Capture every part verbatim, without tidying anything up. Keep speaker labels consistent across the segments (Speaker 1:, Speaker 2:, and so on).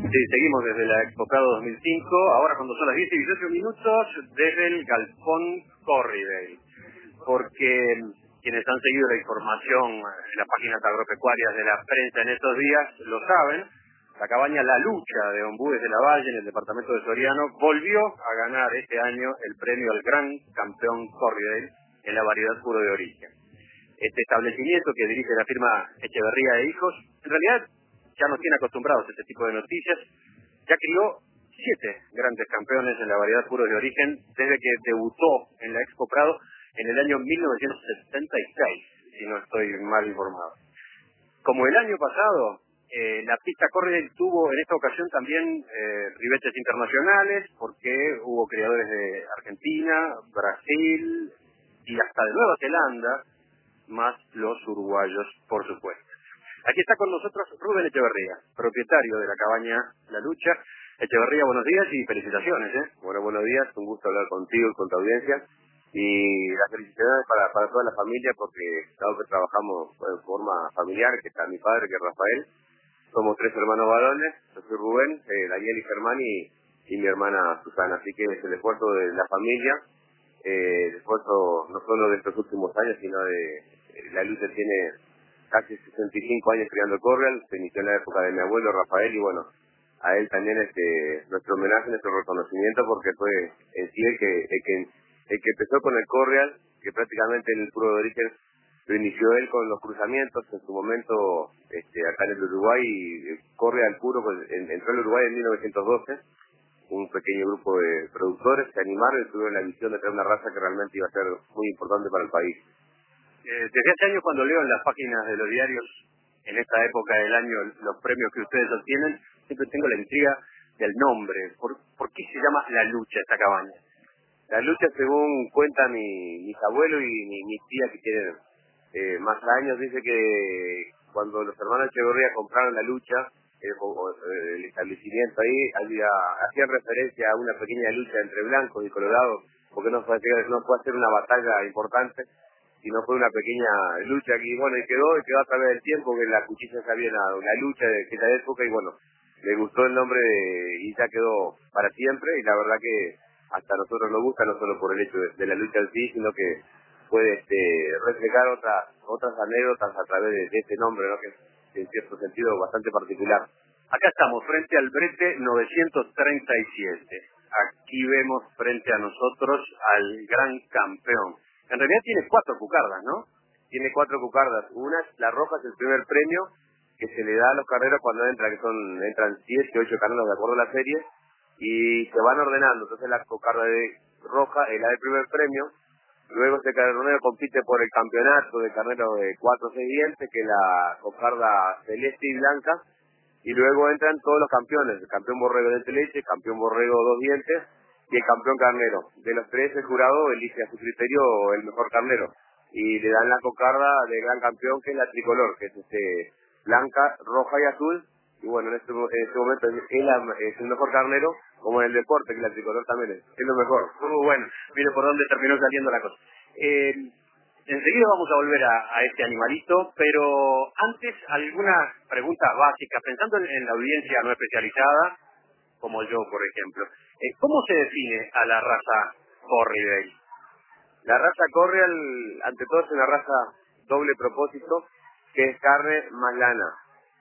Speaker 1: Sí, seguimos desde la Expo Prado dos mil cinco, ahora cuando son las diez y dieciocho minutos, desde el Galpón Corriedale, porque quienes han seguido la información en las páginas agropecuarias de la prensa en estos días lo saben, la cabaña La Lucha de Ombúes de la Valle, en el departamento de Soriano, volvió a ganar este año el premio al Gran Campeón Corriedale en la variedad puro de origen. Este establecimiento que dirige la firma Echeverría e Hijos, en realidad ya nos tiene acostumbrados a este tipo de noticias, ya crió siete grandes campeones en la variedad puro de origen desde que debutó en la Expo Prado en el año mil novecientos setenta y seis, si no estoy mal informado. Como el año pasado, eh, la pista Corriedale tuvo en esta ocasión también eh, ribetes internacionales, porque hubo criadores de Argentina, Brasil y hasta de Nueva Zelanda, más los uruguayos, por supuesto. Aquí está con nosotros Rubén Echeverría, propietario de la cabaña La Lucha. Echeverría, buenos días y felicitaciones, ¿eh?
Speaker 2: Bueno, buenos días, un gusto hablar contigo y con tu audiencia. Y las felicitaciones para, para toda la familia, porque dado que trabajamos en forma familiar, que está mi padre, que es Rafael, somos tres hermanos varones, yo soy Rubén, eh, Daniel y Germán y, y mi hermana Susana, así que es el esfuerzo de la familia, eh, el esfuerzo no solo de estos últimos años, sino de eh, La Lucha tiene casi sesenta y cinco años criando Corriedale, se inició en la época de mi abuelo Rafael y bueno, a él también este nuestro homenaje, nuestro reconocimiento, porque fue en sí el que, el que, el que empezó con el Corriedale, que prácticamente en el puro de origen lo inició él con los cruzamientos en su momento este acá en el Uruguay, y Corriedale puro pues, en, entró al Uruguay en mil novecientos doce, un pequeño grupo de productores se animaron y tuvieron la visión de traer una raza que realmente iba a ser muy importante para el país.
Speaker 1: Eh, desde hace años, cuando leo en las páginas de los diarios, en esta época del año, los premios que ustedes obtienen, siempre tengo la intriga del nombre. ¿Por, por qué se llama La Lucha esta cabaña?
Speaker 2: La Lucha, según cuenta mi, mis abuelos y mi, mi tía que tienen eh, más años, dice que cuando los hermanos Echeverría compraron La Lucha, eh, o, o, eh, el establecimiento ahí, había, hacían referencia a una pequeña lucha entre blancos y colorados, porque no fue, no fue a ser una batalla importante, sino fue una pequeña lucha que, bueno, y quedó, y quedó a través del tiempo, que la cuchilla sabía una, una lucha de aquella época, y bueno, le gustó el nombre de, y ya quedó para siempre, y la verdad que hasta a nosotros nos gusta, no solo por el hecho de, de la lucha en sí, sino que puede este, reflejar otras otras anécdotas a través de, de este nombre, ¿no? Que es en cierto sentido bastante particular.
Speaker 1: Acá estamos, frente al brete novecientos treinta y siete. Aquí vemos frente a nosotros al gran campeón. En realidad tiene cuatro cucardas, ¿no?
Speaker 2: Tiene cuatro cucardas. Una, la roja, es el primer premio que se le da a los carneros cuando entran, que son entran siete, ocho carneros de acuerdo a la serie, y se van ordenando. Entonces la cocarda de roja es la del primer premio. Luego este carnero compite por el campeonato de carnero de cuatro o seis dientes, que es la cocarda celeste y blanca. Y luego entran todos los campeones, el campeón borrego de leche, campeón borrego dos dientes y el campeón carnero. De los tres, el jurado elige a su criterio el mejor carnero y le dan la cocarda de gran campeón, que es la tricolor, que es este blanca, roja y azul. Y bueno, en este, en este momento es, la, es el mejor carnero, como en el deporte, que la tricolor también es, es lo mejor.
Speaker 1: Muy bueno, mire por dónde terminó saliendo la cosa. Eh, enseguida vamos a volver a, a este animalito, pero antes algunas preguntas básicas, pensando en, en la audiencia no especializada, como yo, por ejemplo. Eh, ¿Cómo se define a la raza Corriedale?
Speaker 2: La raza Corriedale, ante todo, es una raza doble propósito, que es carne más lana.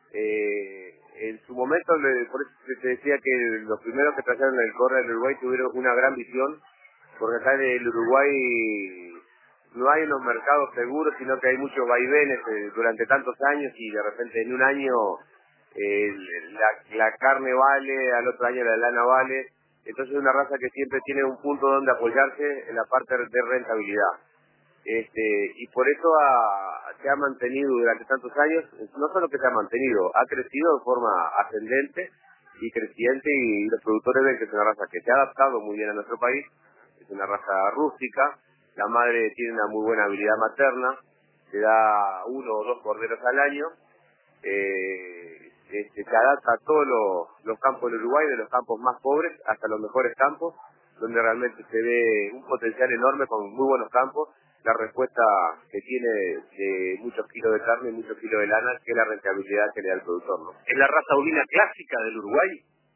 Speaker 2: Eh, en su momento, le, por eso te decía que los primeros que trajeron el Corriedale del Uruguay tuvieron una gran visión, porque acá en el Uruguay no hay unos mercados seguros, sino que hay muchos vaivenes eh, durante tantos años, y de repente en un año eh, la, la carne vale, al otro año la lana vale. Entonces es una raza que siempre tiene un punto donde apoyarse en la parte de rentabilidad. Este, y por eso ha, se ha mantenido durante tantos años, no solo que se ha mantenido, ha crecido de forma ascendente y creciente, y los productores ven que es una raza que se ha adaptado muy bien a nuestro país, es una raza rústica, la madre tiene una muy buena habilidad materna, se da uno o dos corderos al año, eh, este, se adapta a todos los, los campos del Uruguay, de los campos más pobres hasta los mejores campos, donde realmente se ve un potencial enorme con muy buenos campos, la respuesta que tiene de muchos kilos de carne y muchos kilos de lana, que es la rentabilidad que le da al productor, ¿no?
Speaker 1: ¿Es la raza ovina clásica del Uruguay?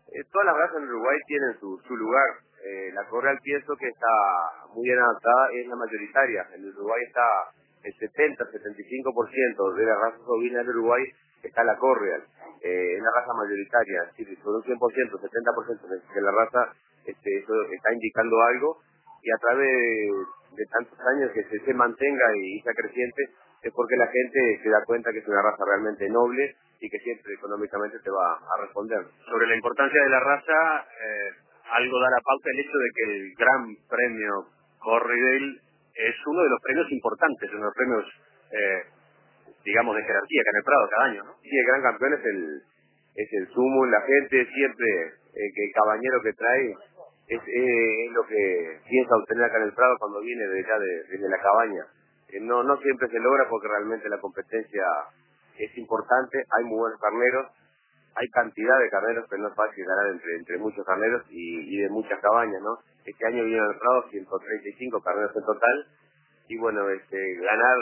Speaker 2: Eh, todas las razas en Uruguay tienen su, su lugar. Eh, la correa al piezo, que está muy bien adaptada, es la mayoritaria. En Uruguay está el setenta, setenta y cinco por ciento de las razas ovinas de Uruguay está la correal. Eh, es la raza mayoritaria, es decir, sobre un cien por ciento, setenta por ciento de la raza, este, eso está indicando algo, y a través de, de tantos años que se, se mantenga y sea creciente, es porque la gente se da cuenta que es una raza realmente noble y que siempre económicamente te va a responder.
Speaker 1: Sobre la importancia de la raza, eh, algo da la pauta el hecho de que el Gran Premio Corriedale es uno de los premios importantes, uno de los premios, eh, digamos, de jerarquía acá en el Prado cada año, ¿no?
Speaker 2: Sí, el gran campeón es el es el sumo, la gente siempre, eh, que el caballero que trae es, eh, es lo que piensa obtener acá en el Prado cuando viene de allá de, desde la cabaña. Eh, no no siempre se logra porque realmente la competencia es importante, hay muy buenos carneros, hay cantidad de carneros, pero no es fácil ganar entre, entre muchos carneros y, y de muchas cabañas, ¿no? Este año vinieron al Prado ciento treinta y cinco carneros en total, y bueno, este, ganar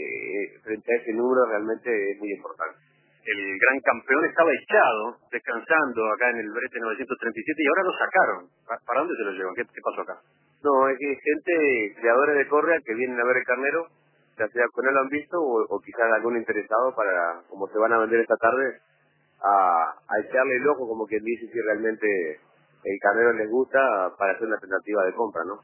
Speaker 2: eh, frente a ese número realmente es muy importante.
Speaker 1: El gran campeón estaba echado, descansando acá en el brete novecientos treinta y siete, y ahora lo sacaron. ¿Para dónde se lo llevan? ¿Qué, qué pasó acá?
Speaker 2: No, es que gente, creadores de correa que vienen a ver el carnero, ya sea con él lo han visto o, o quizás algún interesado para, como se van a vender esta tarde, a, a echarle el ojo, como quien dice, si realmente el carnero les gusta, para hacer una tentativa de compra, ¿no?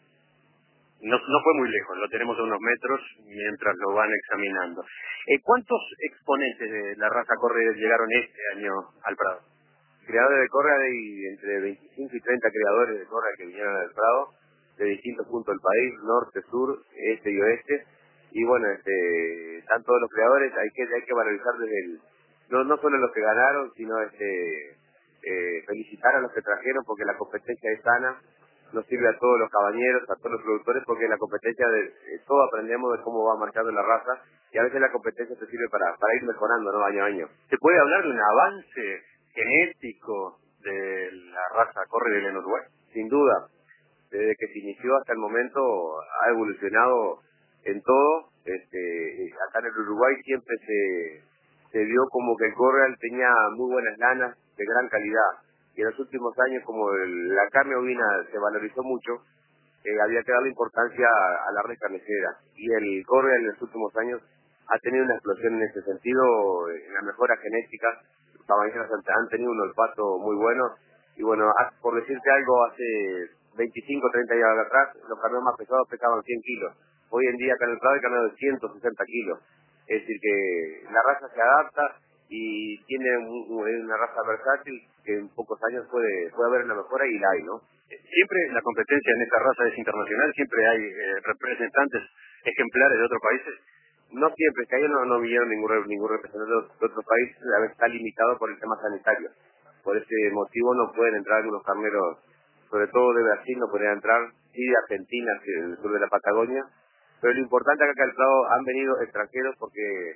Speaker 1: No, no fue muy lejos, lo tenemos a unos metros mientras lo van examinando. Eh, ¿Cuántos exponentes de la raza Corriedale llegaron este año al Prado?
Speaker 2: Creadores de correa hay entre veinticinco y treinta creadores de correa que vinieron al Prado, de distintos puntos del país, norte, sur, este y oeste. Y bueno, este, están todos los creadores, hay que hay que valorizar desde el, no, no solo los que ganaron, sino este, eh, felicitar a los que trajeron, porque la competencia es sana, nos sirve a todos los cabañeros, a todos los productores, porque en la competencia de, de todo aprendemos de cómo va marchando la raza, y a veces la competencia te sirve para, para ir mejorando, ¿no? Año a año.
Speaker 1: ¿Se puede hablar de un avance genético de la raza Corriedale en Uruguay?
Speaker 2: Sin duda, desde que se inició hasta el momento ha evolucionado en todo. Este, acá en el Uruguay siempre se, se vio como que el Correal tenía muy buenas lanas de gran calidad, y en los últimos años, como el, la carne ovina se valorizó mucho, eh, había que darle importancia a, a la red carnicera, y el Correal en los últimos años ha tenido una explosión en ese sentido, en la mejora genética. Los caballeros han tenido un olfato muy bueno, y bueno, por decirte algo, hace veinticinco, treinta años atrás, los carneros más pesados pesaban cien kilos. Hoy en día acá en el Prado hay carneros de ciento sesenta kilos. Es decir, que la raza se adapta y tiene un, una raza versátil que en pocos años puede, puede haber una mejora, y la hay, ¿no?
Speaker 1: Siempre la competencia en esta raza es internacional, siempre hay eh, representantes ejemplares de otros países.
Speaker 2: No siempre, este año no, no vinieron ningún, ningún representante de otros países, a veces está limitado por el tema sanitario. Por ese motivo no pueden entrar algunos carneros, sobre todo de Brasil no podrían entrar, sí de Argentina, en el sur de la Patagonia, pero lo importante acá que al Prado han venido extranjeros porque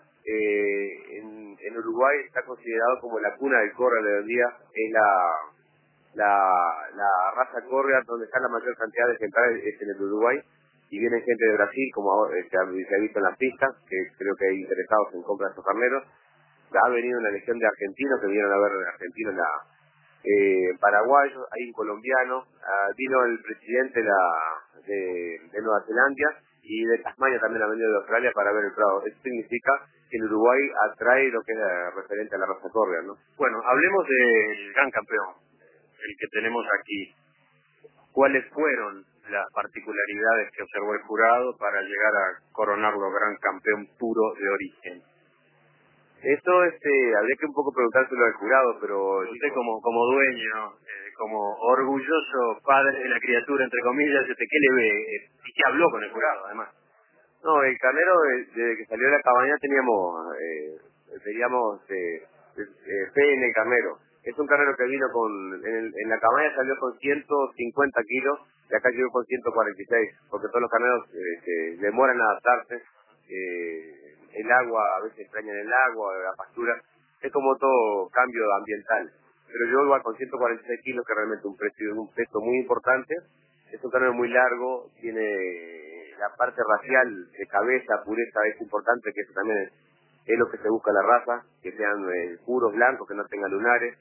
Speaker 2: eh, en, en Uruguay está considerado como la cuna del Correal de hoy en día, es la, la, la raza Correal donde está la mayor cantidad de ejemplares es en el Uruguay, y vienen gente de Brasil, como ahora, eh, se, ha, se ha visto en las pistas, que creo que hay interesados en comprar estos carneros. Ha venido una legión de argentinos que vinieron a ver argentinos, la eh, paraguayos, hay un colombiano, uh, vino el presidente de, la, de, de Nueva Zelanda, y de Tasmania también ha venido de Australia para ver el Prado. Eso significa que el Uruguay atrae lo que es eh, referente a la raza Correal, ¿no?
Speaker 1: Bueno, hablemos del gran campeón, el que tenemos aquí. ¿Cuáles fueron las particularidades que observó el jurado para llegar a coronarlo gran campeón puro de origen?
Speaker 2: Esto este, habría que un poco preguntárselo al jurado, pero
Speaker 1: usted como como dueño, eh, como orgulloso padre de la criatura, entre comillas, ¿qué le ve? Eh, ¿Y qué habló con el jurado, además?
Speaker 2: No, el carnero, desde que salió de la cabaña teníamos, eh, teníamos eh, eh, fe en el carnero. Es un carnero que vino con, en, el, en la cabaña salió con ciento cincuenta kilos, y acá llegó con ciento cuarenta y seis, porque todos los carneros eh, se demoran en adaptarse. Eh, el agua, a veces extrañan el agua, la pastura, es como todo cambio ambiental. Pero yo igual con ciento cuarenta y seis kilos, que realmente un precio, un peso muy importante, es un carnero muy largo, tiene la parte racial de cabeza, pureza, es importante, que eso también es, es lo que se busca en la raza, que sean eh, puros blancos, que no tengan lunares.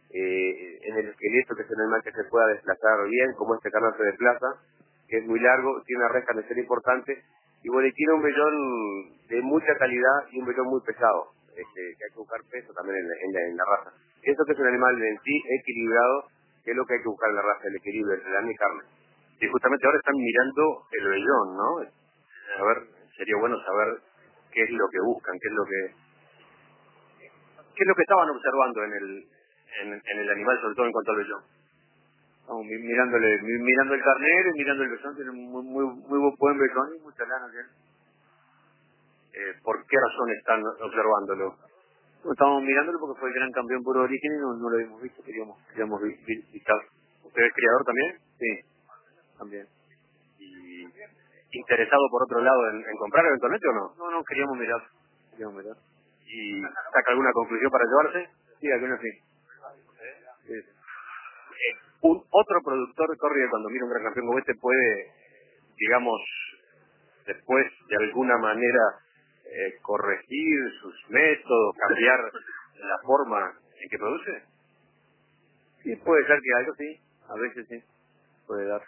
Speaker 2: eh, en el esqueleto, que es un animal que se pueda desplazar bien, como este carnero se desplaza, que es muy largo, tiene una red carnicera importante, y bueno, y tiene un vellón de mucha calidad y un vellón muy pesado, este, que hay que buscar peso también en la, en la, en la raza. Eso que es un animal en sí equilibrado, que es lo que hay que buscar en la raza, el equilibrio entre carne y carne.
Speaker 1: Y justamente ahora están mirando el vellón, ¿no? A ver, sería bueno saber qué es lo que buscan, qué es lo que qué es lo que estaban observando en el en, en el animal, sobre todo en cuanto al vellón.
Speaker 3: Estamos mi- mirándole, mi- mirando el carnero y mirando el vellón, tiene un muy, muy, muy buen vellón y mucha lana tiene.
Speaker 1: Eh, ¿Por qué razón están observándolo?
Speaker 3: No, estábamos mirándolo porque fue el gran campeón por origen y no, no lo habíamos visto, queríamos, queríamos vi- vi- visitar.
Speaker 1: ¿Usted es criador también?
Speaker 3: Sí, también.
Speaker 1: ¿Y interesado por otro lado en, en comprar eventualmente o no?
Speaker 3: No, no, queríamos mirar, queríamos mirar.
Speaker 1: ¿Y saca alguna conclusión para llevarse?
Speaker 3: Sí, algunos sí. Sí, sí.
Speaker 1: Eh, un otro productor de corrida, cuando mira un gran campeón como este, puede, digamos, después de alguna manera eh, corregir sus métodos, cambiar la forma en que produce.
Speaker 3: Sí, puede ser que algo sí, a veces sí, puede dar.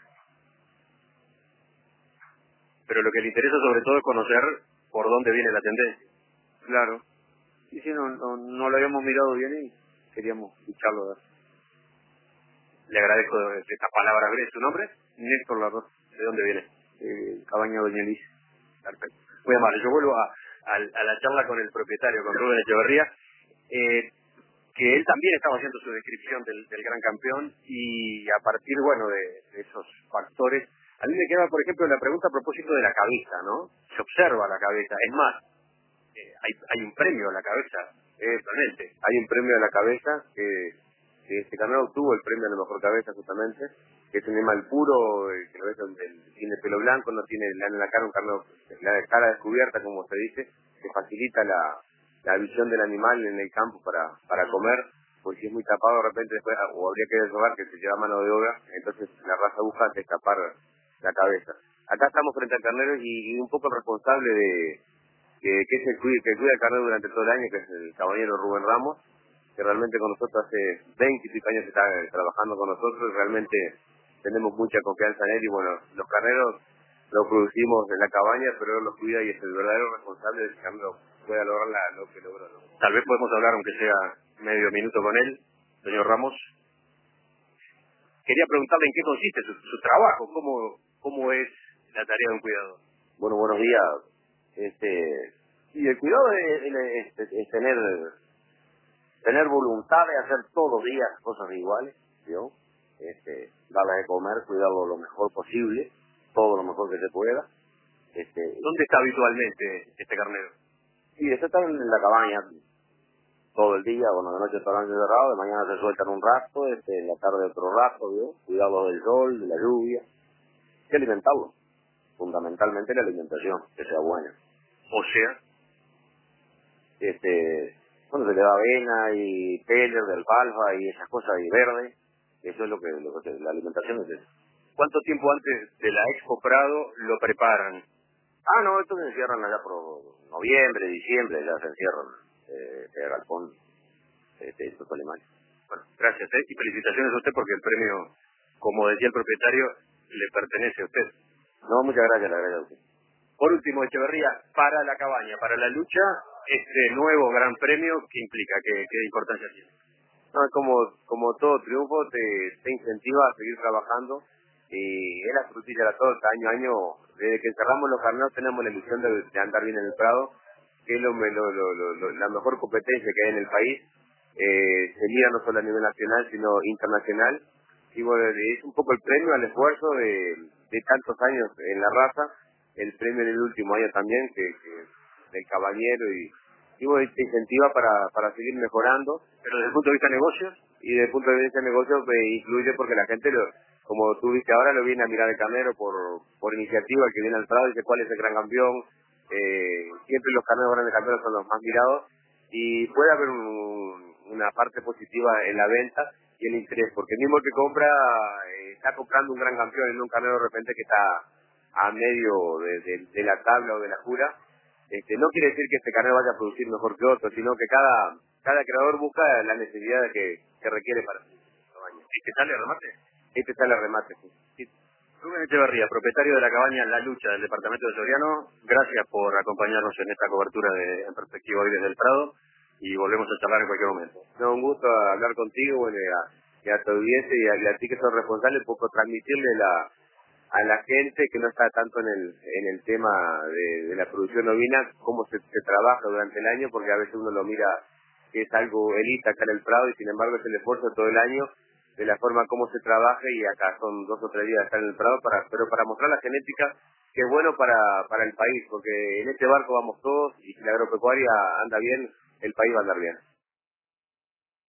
Speaker 1: Pero lo que le interesa sobre todo es conocer por dónde viene la tendencia.
Speaker 3: Claro. Sí, sí, no, no, no lo habíamos mirado bien y queríamos lucharlo. ¿Verdad?
Speaker 1: Le agradezco esta palabra breve. ¿Su nombre?
Speaker 3: Néstor Larroz,
Speaker 1: ¿De dónde viene?
Speaker 3: eh, Cabaña Doña Liz.
Speaker 1: Perfecto. Muy amable. Yo vuelvo a, a, a la charla con el propietario, con Rubén Echeverría, eh, que él también estaba haciendo su descripción del, del gran campeón y a partir, bueno, de, de esos factores, a mí me queda, por ejemplo, la pregunta a propósito de la cabeza, ¿no? Se observa la cabeza. Es más, eh, hay, hay un premio a la cabeza, eh, realmente.
Speaker 2: Hay un premio a la cabeza, que, que este carnero obtuvo el premio a la mejor cabeza justamente, que es un animal puro, eh, que lo ves, el- el- tiene pelo blanco, no tiene lana en la cara, un carnero, la cara descubierta, como se dice, que facilita la, la visión del animal en el campo para, para comer, porque si es muy tapado de repente después, o habría que deshogar, que se lleva mano de obra, entonces la raza busca destapar la cabeza. Acá estamos frente al carnero y, y un poco el responsable de que, que es el cuida, que cuida el carnero durante todo el año, que es el caballero Rubén Ramos, que realmente con nosotros hace veinte y pico años que está eh, trabajando con nosotros, y realmente tenemos mucha confianza en él, y bueno, los carneros los producimos en la cabaña, pero él los cuida y es el verdadero responsable de que el carnero pueda lograr la- lo que logró, ¿no?
Speaker 1: Tal vez podemos hablar, aunque sea medio minuto con él, señor Ramos. Quería preguntarle en qué consiste su, su trabajo, cómo, cómo es la tarea de un cuidador.
Speaker 2: Bueno, buenos días. Este, y el cuidado es, es- es- es tener tener voluntad de hacer todos los días cosas iguales, ¿yo? Este, darle de comer, cuidarlo lo mejor posible, todo lo mejor que se pueda. Este,
Speaker 1: ¿Dónde está habitualmente este carnero?
Speaker 2: y eso está en la cabaña todo el día, bueno, de noche está cerrado, de mañana se sueltan un rato, este, en la tarde otro rato, ¿vio? Cuidarlo del sol, de la lluvia, y alimentarlo. Fundamentalmente la alimentación, que sea buena.
Speaker 1: O sea,
Speaker 2: Este, bueno, se le da avena y peller de alfalfa y esas cosas y verde, eso es lo que, lo que la alimentación es eso.
Speaker 1: ¿cuánto tiempo antes de la Expo Prado lo preparan?
Speaker 2: Ah, no, estos se encierran allá por noviembre, diciembre, ya se encierran, eh, este galpón, este, estos animales.
Speaker 1: Bueno, gracias, ¿eh? Y felicitaciones a usted porque el premio, como decía el propietario, le pertenece a usted.
Speaker 2: No, muchas gracias, le agradezco a usted.
Speaker 1: Por último, Echeverría, para la cabaña, para la lucha, este nuevo gran premio, ¿qué implica? ¿Qué, qué importancia tiene?
Speaker 2: No, es como, como todo triunfo, te, te incentiva a seguir trabajando, y es la frutilla de todo, año a año, desde que cerramos los carneros tenemos la ilusión de, de andar bien en el Prado, que es lo, lo, lo, lo, lo- la mejor competencia que hay en el país, eh, se mira no solo a nivel nacional, sino internacional, y bueno, es un poco el premio al esfuerzo de, de tantos años en la raza, el premio en el último año también, que, que del caballero, y, y bueno, te incentiva para, para seguir mejorando,
Speaker 1: Pero desde el punto de vista de negocios,
Speaker 2: y desde el punto de vista de negocios eh, influye porque la gente, lo, como tú viste ahora, lo viene a mirar el carnero por, por iniciativa, el que viene al Prado dice cuál es el gran campeón, eh, siempre los carneros grandes campeones son los más mirados, y puede haber un- una parte positiva en la venta y el interés, porque el mismo que compra eh, está comprando un gran campeón y no un carnero de repente que está a medio de, de- de la tabla o de la jura. Este, no quiere decir que este carnero vaya a producir mejor que otro, sino que cada cada creador busca la necesidad que, que requiere para su cabaña.
Speaker 1: ¿Este sale a remate?
Speaker 2: Este sale a remate, sí.
Speaker 1: Sí. Rubén Echeverría, propietario de la cabaña La Lucha del departamento de Soriano, gracias por acompañarnos en esta cobertura de En Perspectiva hoy desde el Prado y volvemos a charlar en cualquier momento.
Speaker 2: No, un gusto hablar contigo, bueno, y a, y a tu audiencia y a, y a ti que sos responsable, un poco transmitirle la, a la gente que no está tanto en el en el tema de, de la producción ovina, cómo se, se trabaja durante el año, porque a veces uno lo mira que es algo elita acá en el Prado y sin embargo es el esfuerzo todo el año de la forma como se trabaja y acá son dos o tres días de estar en el Prado, para pero para mostrar la genética que es bueno para, para el país, porque en este barco vamos todos y si la agropecuaria anda bien, el país va a andar bien.